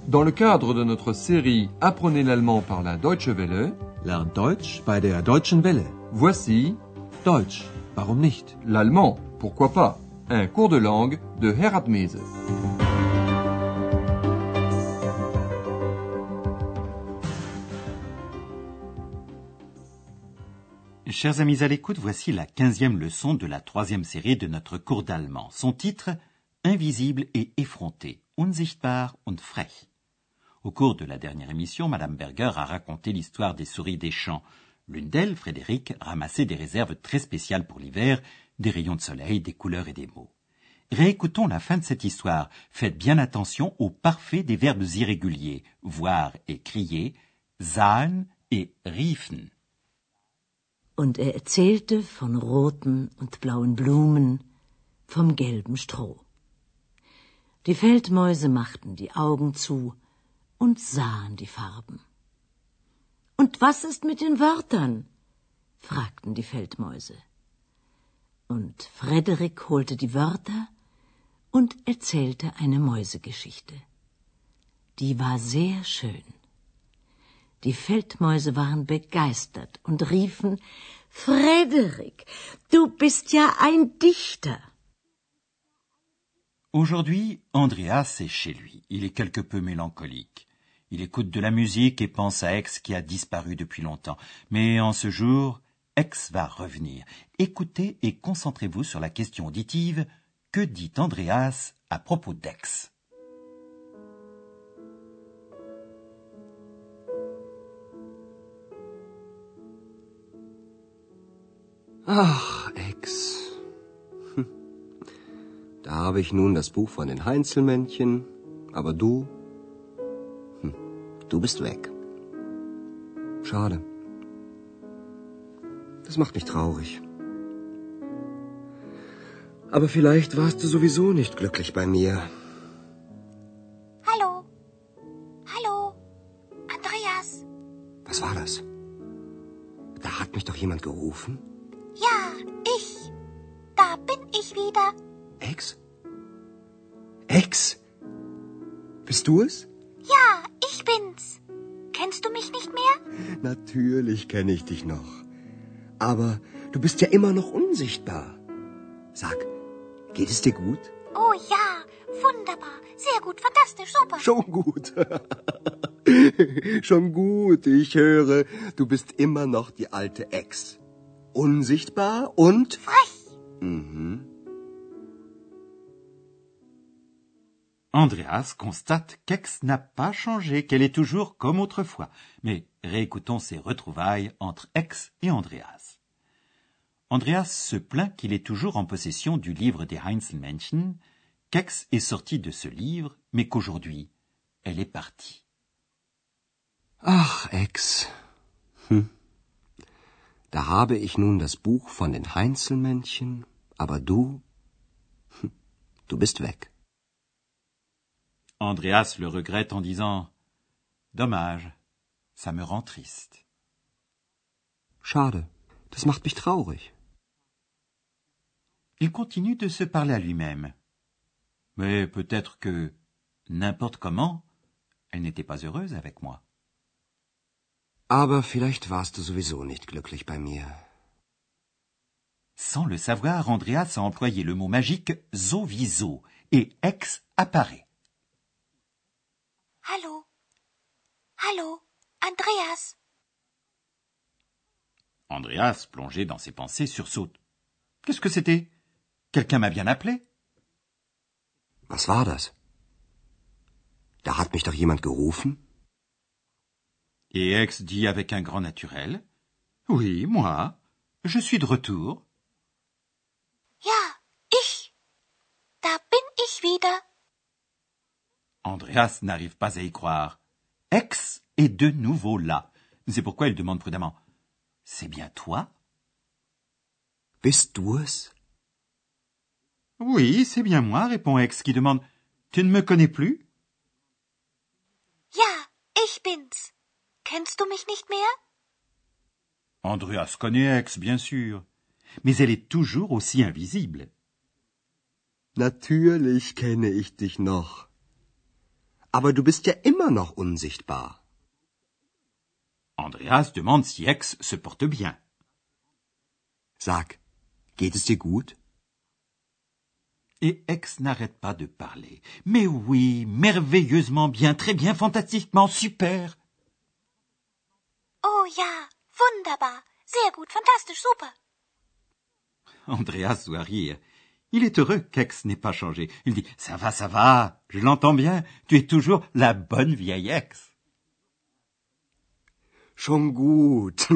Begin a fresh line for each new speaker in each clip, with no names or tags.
Dans le cadre de notre série Apprenez l'allemand par la Deutsche Welle,
Lernt Deutsch bei der Deutschen Welle.
voici
Deutsch, warum nicht?
l'allemand, pourquoi pas, un cours de langue de Herat Mese.
Chers amis à l'écoute, voici la 15e leçon de la 3e série de notre cours d'allemand. Son titre, Invisible et effronté, unsichtbar und frech. Au cours de la dernière émission, Madame Berger a raconté l'histoire des souris des champs. L'une d'elles, Frédéric, ramassait des réserves très spéciales pour l'hiver, des rayons de soleil, des couleurs et des mots. Réécoutons la fin de cette histoire. Faites bien attention au parfait des verbes irréguliers, voir et crier, sahen et riefen.
Und erzählte von roten und blauen Blumen, vom gelben Stroh. Die Feldmäuse machten die Augen zu und sahen die Farben. Und was ist mit den Wörtern? Fragten die Feldmäuse. Und Frederik holte die Wörter und erzählte eine Mäusegeschichte. Die war sehr schön. Die Feldmäuse waren begeistert und riefen, Frederik, du bist ja ein Dichter.
Aujourd'hui, Andreas est chez lui. Il est quelque peu mélancolique. Il écoute de la musique et pense à Aix qui a disparu depuis longtemps. Mais en ce jour, Aix va revenir. Écoutez et concentrez-vous sur la question auditive. Que dit Andreas à propos d'Aix?
Ach, Ex. Da habe ich nun das Buch von den Heinzelmännchen, aber du bist weg. Schade. Das macht mich traurig. Aber vielleicht warst du sowieso nicht glücklich bei mir.
Hallo? Hallo? Andreas?
Was war das? Da hat mich doch jemand gerufen.
Ja, ich. Da bin ich wieder.
Ex? Ex? Bist du es?
Ja, ich bin's. Kennst du mich nicht mehr?
Natürlich kenne ich dich noch. Aber du bist ja immer noch unsichtbar. Sag, geht es dir gut?
Oh ja, wunderbar. Sehr gut, fantastisch, super.
Schon gut. Schon gut, ich höre, du bist immer noch die alte Ex. Unsichtbar und...
Frech.
Mhm.
Andreas constate qu'Aix n'a pas changé, qu'elle est toujours comme autrefois. Mais réécoutons ces retrouvailles entre Aix et Andreas. Andreas se plaint qu'il est toujours en possession du livre des Heinzelmännchen, qu'Aix est sortie de ce livre, mais qu'aujourd'hui, elle est partie.
Ach, Ex. Da habe ich nun das Buch von den Heinzelmännchen, aber du bist weg.
Andreas le regrette en disant « Dommage, ça me rend triste. »
Schade, das macht mich traurig.
Il continue de se parler à lui-même. Mais peut-être que, n'importe comment, elle n'était pas heureuse avec moi.
Aber vielleicht warst du sowieso nicht glücklich bei mir.
Sans le savoir, Andreas a employé le mot magique « sowieso » et Aix apparaît.
Hallo? Hallo? Andreas?
Andreas, plongé dans ses pensées, sursaute. Qu'est-ce que c'était? Quelqu'un m'a bien appelé?
Was war das? Da hat mich doch jemand gerufen.
Et Aix dit avec un grand naturel. Oui, moi, je suis de retour.
Ja, ich. Da bin ich wieder.
Andreas n'arrive pas à y croire. Aix est de nouveau là. C'est pourquoi il demande prudemment. C'est bien toi?
Bist du es?
Oui, c'est bien moi, répond Aix, qui demande. Tu ne me connais plus?
Ja, ich bin's. Kennst du mich nicht mehr?
Andreas connaît Aix, bien sûr. Mais elle est toujours aussi invisible.
Natürlich kenne ich dich noch. Aber du bist ja immer noch unsichtbar.
Andreas demande si Ex se porte bien.
Sag, geht es dir gut?
Et Ex n'arrête pas de parler. Mais oui, merveilleusement bien, très bien, fantastiquement, super.
Oh ja, wunderbar. Sehr gut, fantastisch, super.
Andreas doit rire. Il est heureux qu'Ex n'ait pas changé. Il dit « Ça va, je l'entends bien, tu es toujours la bonne vieille Ex. »
Schon gut.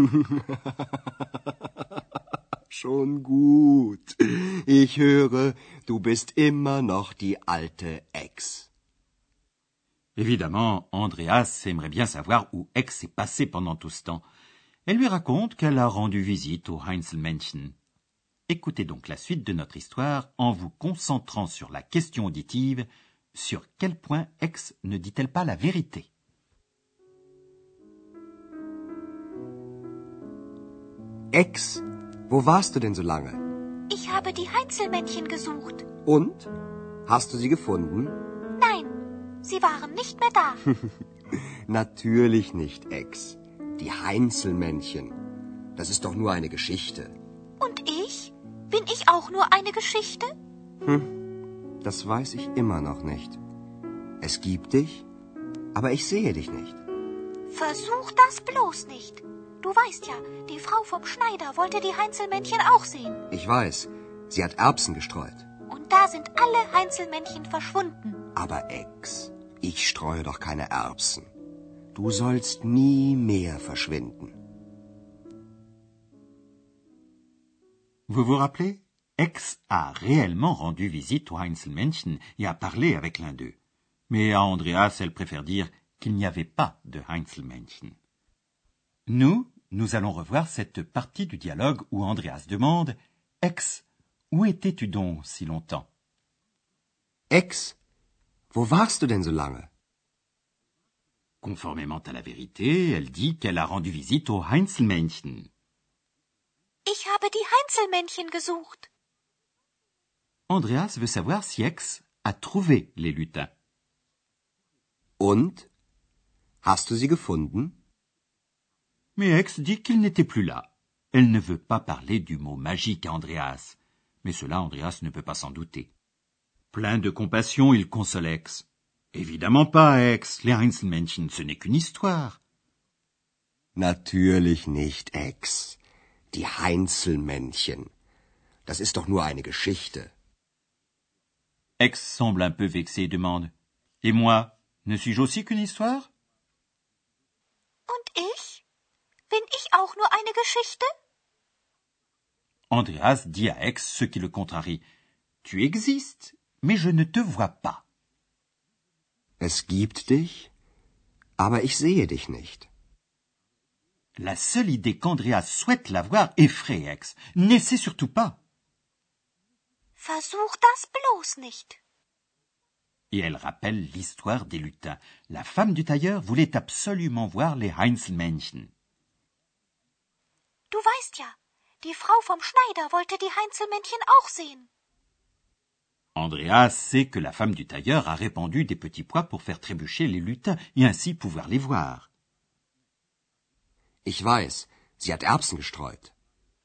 Schon gut. Ich höre, du bist immer noch die alte Ex.
Évidemment, Andreas aimerait bien savoir où Ex est passée pendant tout ce temps. Elle lui raconte qu'elle a rendu visite au Heinzelmännchen. Écoutez donc la suite de notre histoire en vous concentrant sur la question auditive, sur quel point Ex ne dit-elle pas la vérité.
Ex, wo warst du denn so lange?
Ich habe die Heinzelmännchen gesucht.
Und? Hast du sie gefunden?
Nein, sie waren nicht mehr da.
Natürlich nicht, Ex. Die Heinzelmännchen. Das ist doch nur eine Geschichte.
Und ich? Bin ich auch nur eine Geschichte?
Das weiß ich immer noch nicht. Es gibt dich, aber ich sehe dich nicht.
Versuch das bloß nicht. Du weißt ja, die Frau vom Schneider wollte die Heinzelmännchen auch sehen.
Ich weiß, sie hat Erbsen gestreut.
Und da sind alle Heinzelmännchen verschwunden.
Aber Ex, ich streue doch keine Erbsen. Du sollst nie mehr verschwinden.
Vous vous rappelez? Ex a réellement rendu visite au Heinzelmännchen et a parlé avec l'un d'eux. Mais à Andreas, elle préfère dire qu'il n'y avait pas de Heinzelmännchen. Nous allons revoir cette partie du dialogue où Andreas demande « Ex, où étais-tu donc si longtemps ?»
Ex, wo warst du denn so lange?
Conformément à la vérité, elle dit qu'elle a rendu visite au Heinzelmännchen.
Ich habe die Heinzelmännchen gesucht.
Andreas veut savoir si Ex a trouvé les lutins.
Und? Hast du sie gefunden?
Mais Ex dit qu'il n'était plus là. Elle ne veut pas parler du mot magique à Andreas. Mais cela, Andreas ne peut pas s'en douter. Plein de compassion, il console Ex. Évidemment pas, Ex. Les Heinzelmännchen, ce n'est qu'une histoire.
Natürlich nicht, Ex. Die Heinzelmännchen. Das ist doch nur eine Geschichte.
Ex semble un peu vexé et demande « Et moi, ne suis-je aussi qu'une histoire ?»
Und ich? Bin ich auch nur eine Geschichte?
Andreas dit à Ex ce qui le contrarie. « Tu existes, mais je ne te vois pas. »
Es gibt dich, aber ich sehe dich nicht.
La seule idée qu'Andreas souhaite la voir effraie Ex. N'essaie surtout pas.
Versuch das bloß nicht.
Et elle rappelle l'histoire des lutins. La femme du tailleur voulait absolument voir les Heinzelmännchen.
Du weißt ja, die Frau vom Schneider wollte die Heinzelmännchen auch sehen.
Andreas sait que la femme du tailleur a répandu des petits pois pour faire trébucher les lutins et ainsi pouvoir les voir.
Ich weiß, sie hat Erbsen gestreut.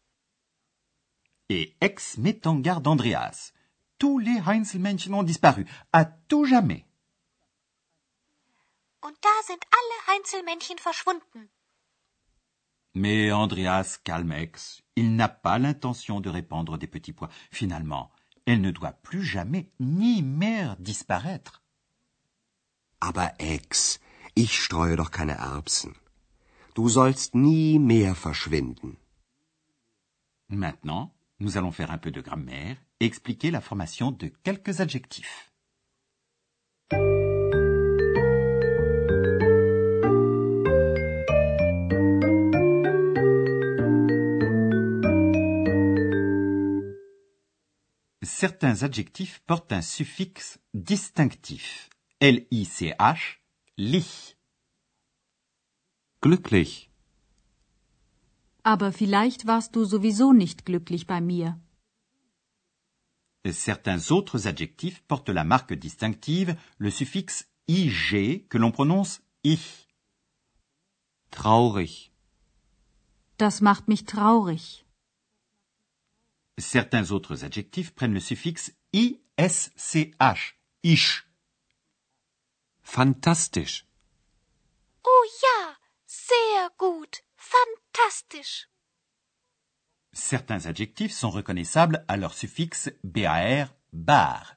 Et Ex met en garde Andreas. Tous les Heinzelmännchen ont disparu, à tout jamais.
Und da sind alle Heinzelmännchen verschwunden.
Mais Andreas calme Ex. Il n'a pas l'intention de répandre des petits pois. Finalement, elle ne doit plus jamais ni mehr disparaître.
Aber Ex, ich streue doch keine Erbsen. Du sollst nie mehr verschwinden.
Maintenant, nous allons faire un peu de grammaire et expliquer la formation de quelques adjectifs. Certains adjectifs portent un suffixe distinctif. L-I-C-H, lich.
Glücklich.
Aber vielleicht warst du sowieso nicht glücklich bei mir.
Certains autres adjectifs portent la marque distinctive, le suffixe IG que l'on prononce ich.
Traurig.
Das macht mich traurig.
Certains autres adjectifs prennent le suffixe isch, ish.
Fantastisch.
Oh ja, sehr gut. Fantastisch.
Certains adjectifs sont reconnaissables à leur suffixe bar, bar.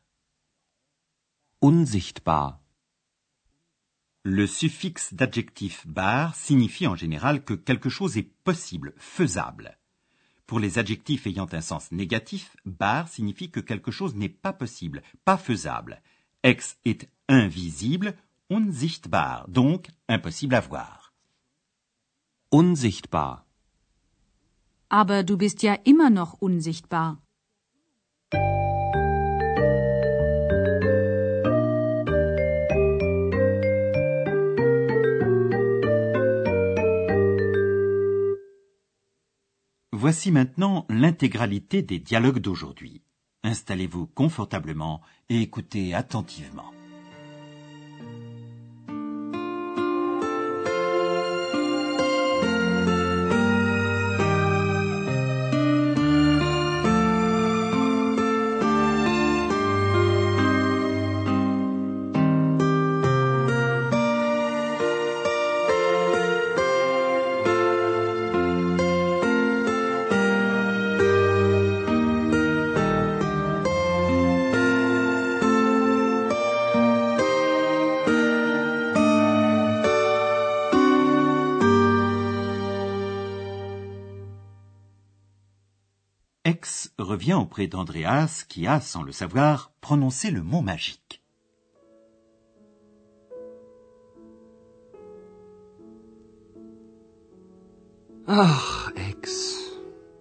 Unsichtbar.
Le suffixe d'adjectif bar signifie en général que quelque chose est possible, faisable. Pour les adjectifs ayant un sens négatif, bar signifie que quelque chose n'est pas possible, pas faisable. Ex est invisible, unsichtbar, donc impossible à voir.
Unsichtbar.
Aber du bist ja immer noch unsichtbar.
Voici maintenant l'intégralité des dialogues d'aujourd'hui. Installez-vous confortablement et écoutez attentivement. Ex revient auprès d'Andreas qui a, sans le savoir, prononcé le mot magique.
Ach, Ex.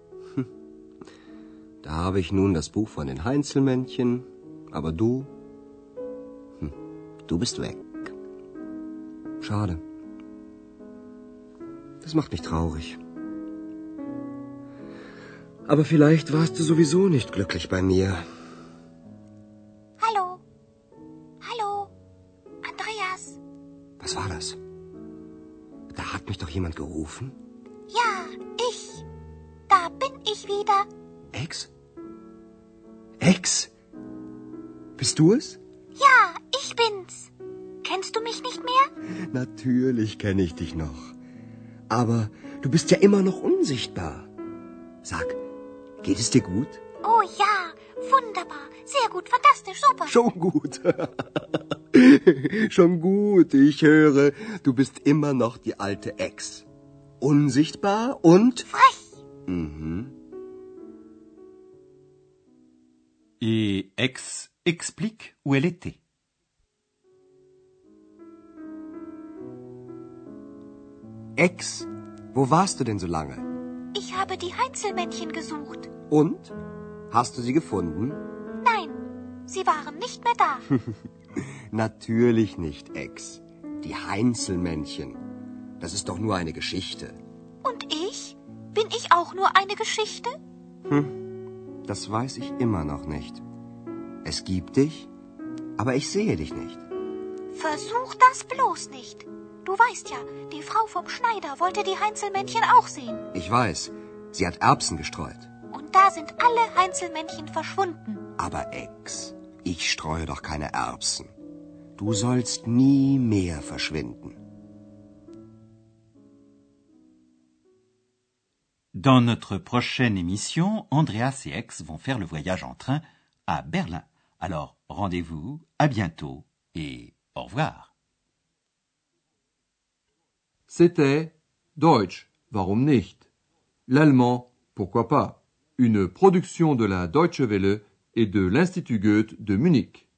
Da habe ich nun das Buch von den Heinzelmännchen, aber du bist weg. Schade. Das macht mich traurig. Aber vielleicht warst du sowieso nicht glücklich bei mir.
Hallo? Hallo? Andreas?
Was war das? Da hat mich doch jemand gerufen.
Ja, ich. Da bin ich wieder.
Ex? Ex? Bist du es?
Ja, ich bin's. Kennst du mich nicht mehr?
Natürlich kenne ich dich noch. Aber du bist ja immer noch unsichtbar. Sag, geht es dir gut?
Oh ja, wunderbar. Sehr gut, fantastisch, super.
Schon gut. Schon gut. Ich höre, du bist immer noch die alte Ex. Unsichtbar und...
Frech.
Mhm.
Et Ex explique où elle était.
Ex, wo warst du denn so lange?
Ich habe die Heinzelmännchen gesucht.
Und? Hast du sie gefunden?
Nein, sie waren nicht mehr da.
Natürlich nicht, Ex. Die Heinzelmännchen. Das ist doch nur eine Geschichte.
Und ich? Bin ich auch nur eine Geschichte?
Das weiß ich immer noch nicht. Es gibt dich, aber ich sehe dich nicht.
Versuch das bloß nicht. Du weißt ja, die Frau vom Schneider wollte die Heinzelmännchen auch sehen.
Ich weiß, sie hat Erbsen gestreut.
Und da sind alle Heinzelmännchen verschwunden.
Aber Ex, ich streue doch keine Erbsen. Du sollst nie mehr verschwinden.
Dans notre prochaine émission, Andreas et Ex vont faire le voyage en train à Berlin. Alors, rendez-vous, à bientôt et au revoir.
C'était Deutsch, warum nicht? L'allemand, pourquoi pas? Une production de la Deutsche Welle et de l'Institut Goethe de Munich.